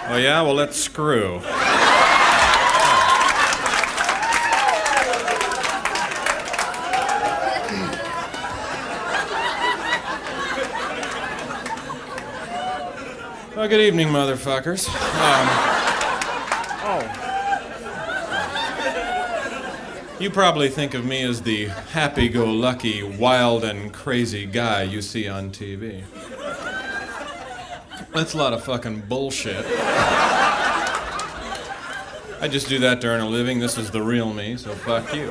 Oh, yeah? Well, let's screw. Well, good evening, motherfuckers. You probably think of me as the happy-go-lucky, wild and crazy guy you see on TV. That's a lot of fucking bullshit. I just do that to earn a living. This is the real me, so fuck you.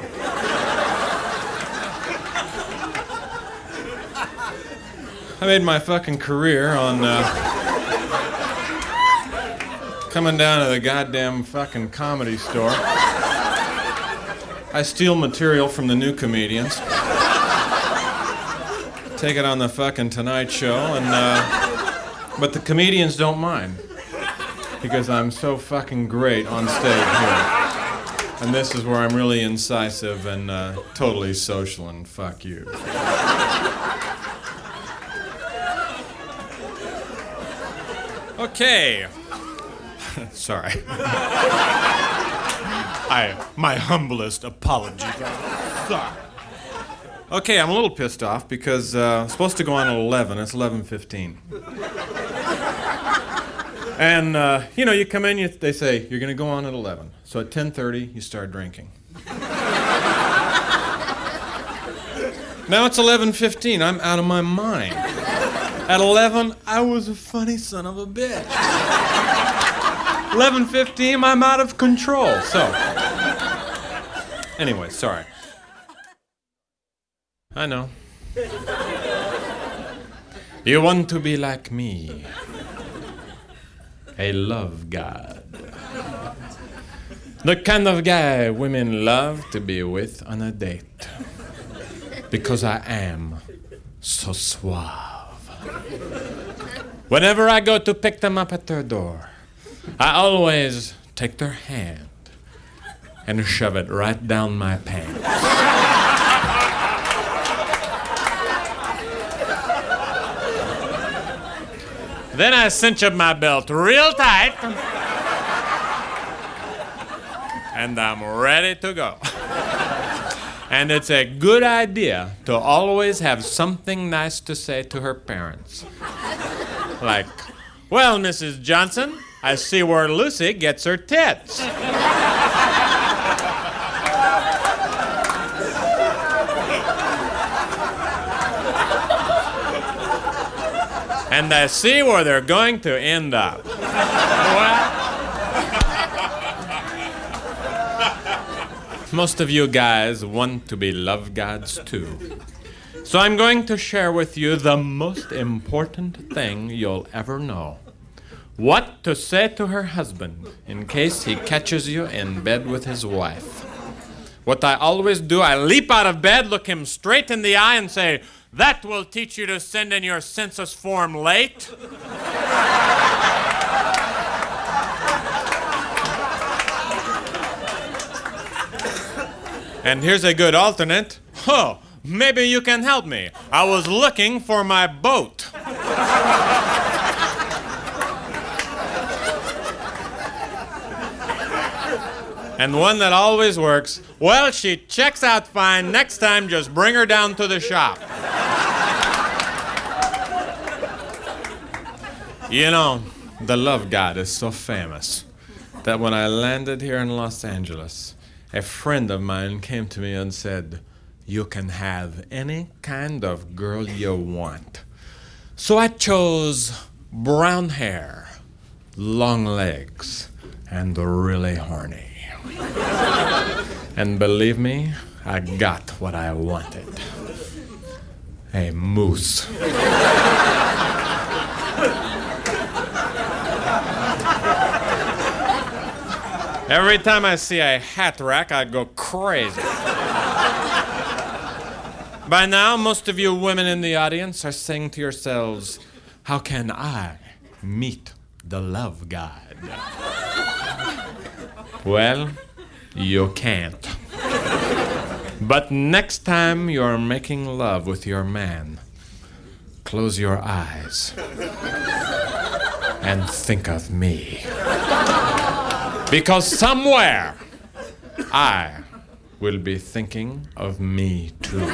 I made my fucking career on coming down to the goddamn fucking Comedy Store. I steal material from the new comedians, take it on the fucking Tonight Show, and but the comedians don't mind because I'm so fucking great on stage here. And this is where I'm really incisive and totally social, and fuck you. Okay. Sorry. My humblest apology. Sorry. Okay, I'm a little pissed off because I'm supposed to go on at 11. It's 11:15. And, you come in, they say, you're going to go on at 11. So at 10:30, you start drinking. Now it's 11:15. I'm out of my mind. At 11, I was a funny son of a bitch. 11:15, I'm out of control. So, anyway, sorry. I know. You want to be like me, a love god. The kind of guy women love to be with on a date. Because I am so suave. Whenever I go to pick them up at their door, I always take their hand and shove it right down my pants. Then I cinch up my belt real tight, and I'm ready to go. And it's a good idea to always have something nice to say to her parents. Like, well, Mrs. Johnson, I see where Lucy gets her tits. And I see where they're going to end up. Most of you guys want to be love gods too. So I'm going to share with you the most important thing you'll ever know. What to say to her husband in case he catches you in bed with his wife. What I always do, I leap out of bed, look him straight in the eye and say, "That will teach you to send in your census form late." And here's a good alternate. Oh, maybe you can help me. I was looking for my boat. And one that always works. Well, she checks out fine. Next time, just bring her down to the shop. You know, the love god is so famous that when I landed here in Los Angeles, a friend of mine came to me and said, "You can have any kind of girl you want." So I chose brown hair, long legs, and really horny. And believe me, I got what I wanted. A moose. Every time I see a hat rack, I go crazy. By now, most of you women in the audience are saying to yourselves, how can I meet the love god? Well, you can't. But next time you're making love with your man, close your eyes and think of me. Because somewhere I will be thinking of me too.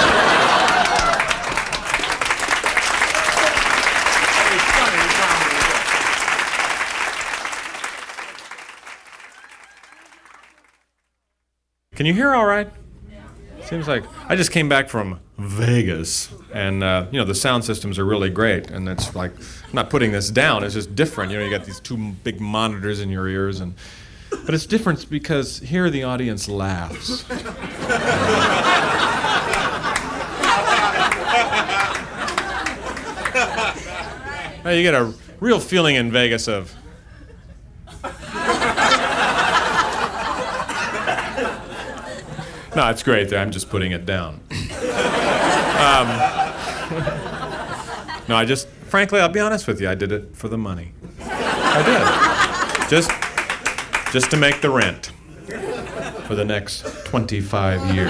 Can you hear all right? Seems like I just came back from Vegas, and the sound systems are really great, and it's like, I'm not putting this down, it's just different. You got these two big monitors in your ears, but it's different because here the audience laughs. Now you get a real feeling in Vegas of, no, it's great. I'm just putting it down. No, frankly, I'll be honest with you. I did it for the money. I did. Just to make the rent for the next 25 years.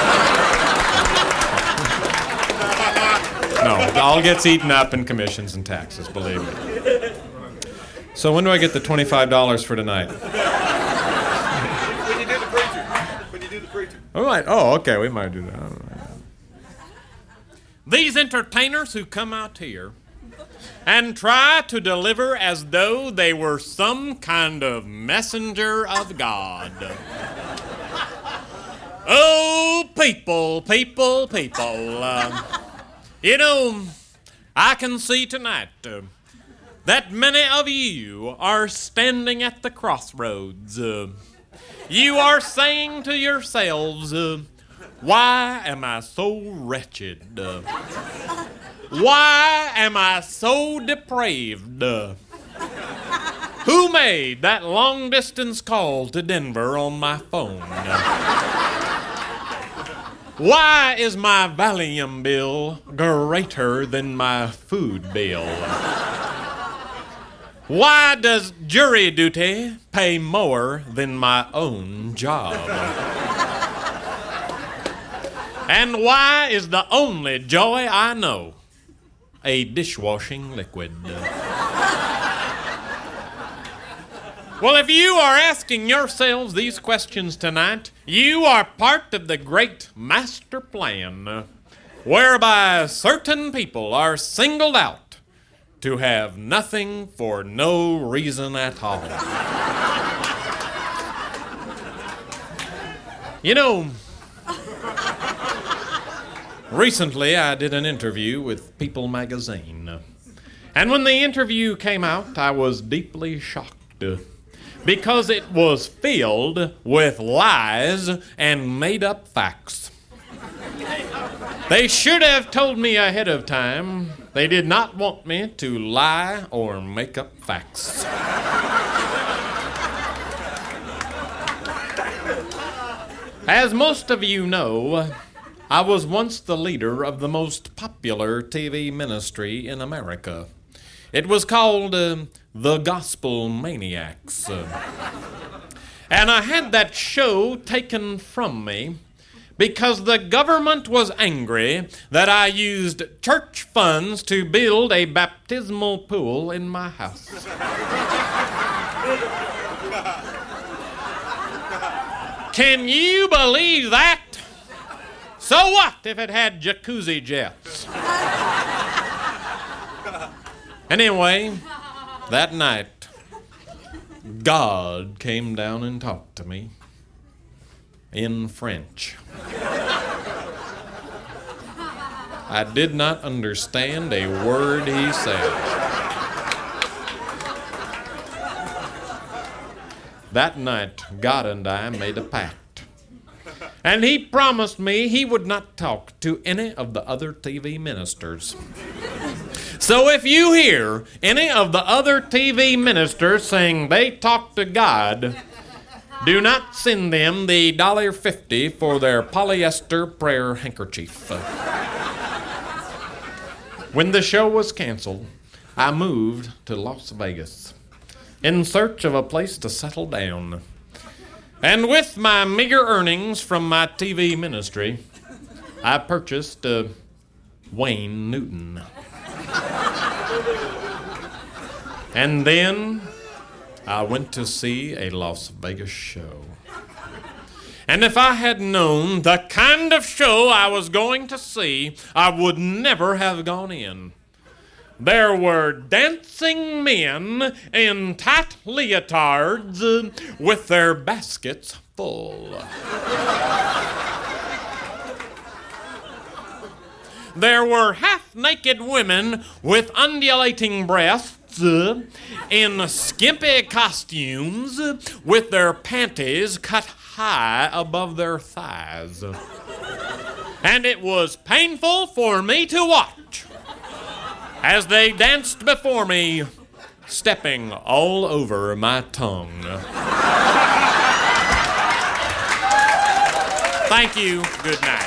No, it all gets eaten up in commissions and taxes, believe me. So when do I get the $25 for tonight? All right. Oh, okay. We might do that. These entertainers who come out here and try to deliver as though they were some kind of messenger of God. Oh, people. I can see tonight that many of you are standing at the crossroads. You are saying to yourselves, why am I so wretched? Why am I so depraved? Who made that long-distance call to Denver on my phone? Why is my Valium bill greater than my food bill? Why does jury duty pay more than my own job? And why is the only joy I know a dishwashing liquid? Well, if you are asking yourselves these questions tonight, you are part of the great master plan whereby certain people are singled out to have nothing for no reason at all. Recently I did an interview with People magazine. And when the interview came out, I was deeply shocked because it was filled with lies and made-up facts. They should have told me ahead of time they did not want me to lie or make up facts. As most of you know, I was once the leader of the most popular TV ministry in America. It was called The Gospel Maniacs. And I had that show taken from me because the government was angry that I used church funds to build a baptismal pool in my house. Can you believe that? So what if it had jacuzzi jets? Anyway, that night, God came down and talked to me in French. I did not understand a word he said. That night, God and I made a pact. And he promised me he would not talk to any of the other TV ministers. So if you hear any of the other TV ministers saying they talk to God, do not send them the $1.50 for their polyester prayer handkerchief. When the show was canceled, I moved to Las Vegas in search of a place to settle down. And with my meager earnings from my TV ministry, I purchased Wayne Newton. And then I went to see a Las Vegas show. And if I had known the kind of show I was going to see, I would never have gone in. There were dancing men in tight leotards with their baskets full. There were half-naked women with undulating breasts in skimpy costumes with their panties cut high above their thighs. And it was painful for me to watch as they danced before me, stepping all over my tongue. Thank you. Good night.